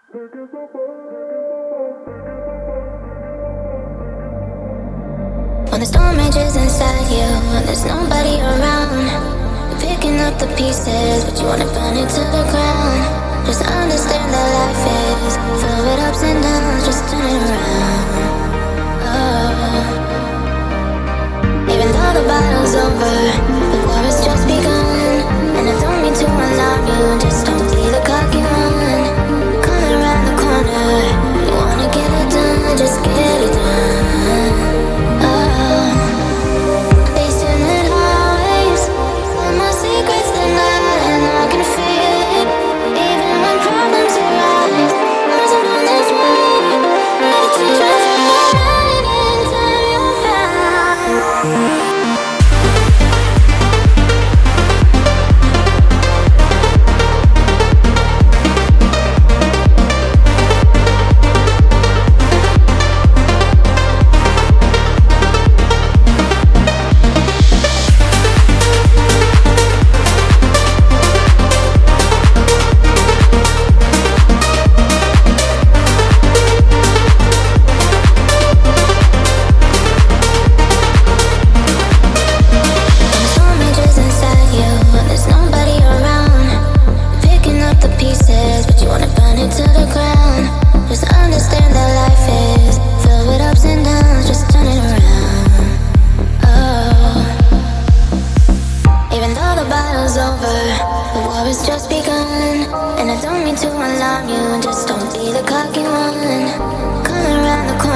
When the storm rages inside you and there's nobody around, you're picking up the pieces, but you wanna burn it to the ground. Just understand that life is filled with ups and downs, just turn it around. Oh. Even though the battle's over, the war has just begun. And I don't mean to alarm you, just don't be the cocky one. Coming around the corner, you wanna get it done, just get it done. Secrets tonight, and I can feel it. Even when problems arise, there's an honest way. Ready to transform anytime you're found.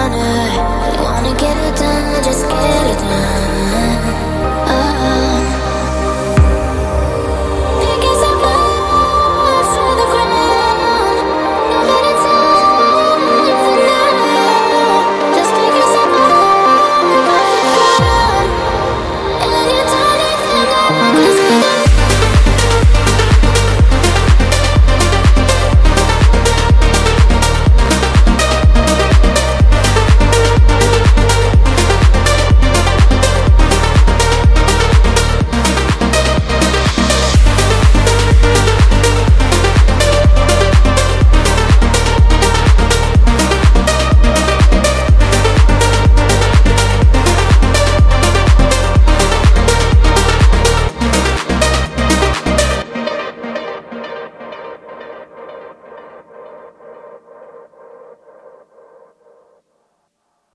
Just get it done. Oh.